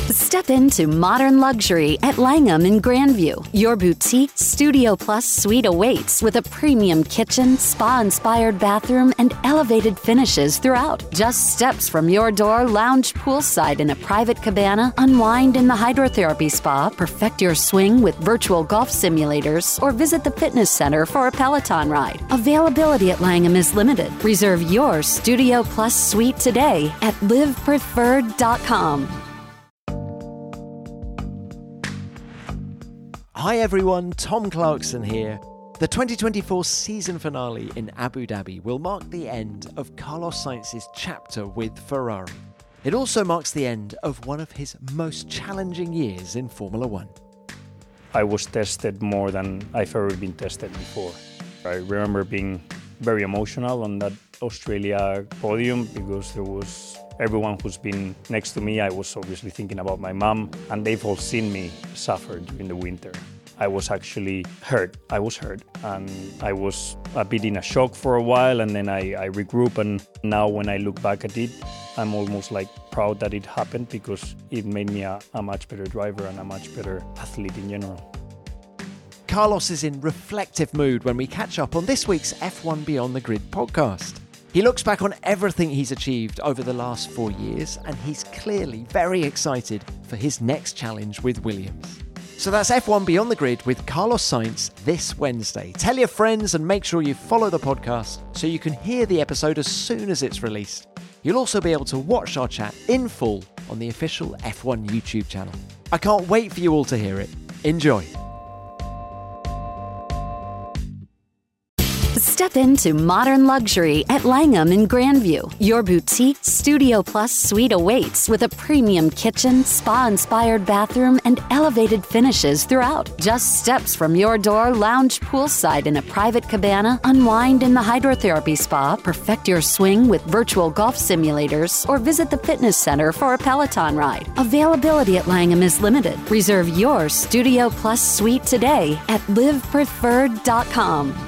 Step into modern luxury at Langham in Grandview. Your boutique Studio Plus suite awaits with a premium kitchen, spa-inspired bathroom, and elevated finishes throughout. Just steps from your door, lounge poolside in a private cabana, unwind in the hydrotherapy spa, perfect your swing with virtual golf simulators, or visit the fitness center for a Peloton ride. Availability at Langham is limited. Reserve your Studio Plus suite today at livepreferred.com. Hi everyone, Tom Clarkson here. The 2024 season finale in Abu Dhabi will mark the end of Carlos Sainz's chapter with Ferrari. It also marks the end of one of his most challenging years in Formula One. I was tested more than I've ever been tested before. I remember being very emotional on that Australia podium because there was everyone who's been next to me. I was obviously thinking about my mom, and they've all seen me suffer during the winter. I was actually hurt. I was hurt, and I was a bit in a shock for a while, and then I regrouped, and now when I look back at it, I'm almost like proud that it happened because it made me a much better driver and a much better athlete in general. Carlos is in reflective mood when we catch up on this week's F1 Beyond the Grid podcast. He looks back on everything he's achieved over the last 4 years, and he's clearly very excited for his next challenge with Williams. So that's F1 Beyond the Grid with Carlos Sainz this Wednesday. Tell your friends and make sure you follow the podcast so you can hear the episode as soon as it's released. You'll also be able to watch our chat in full on the official F1 YouTube channel. I can't wait for you all to hear it. Enjoy. Step into modern luxury at Langham in Grandview. Your boutique Studio Plus suite awaits with a premium kitchen, spa-inspired bathroom, and elevated finishes throughout. Just steps from your door, lounge poolside in a private cabana, unwind in the hydrotherapy spa, perfect your swing with virtual golf simulators, or visit the fitness center for a Peloton ride. Availability at Langham is limited. Reserve your Studio Plus suite today at livepreferred.com.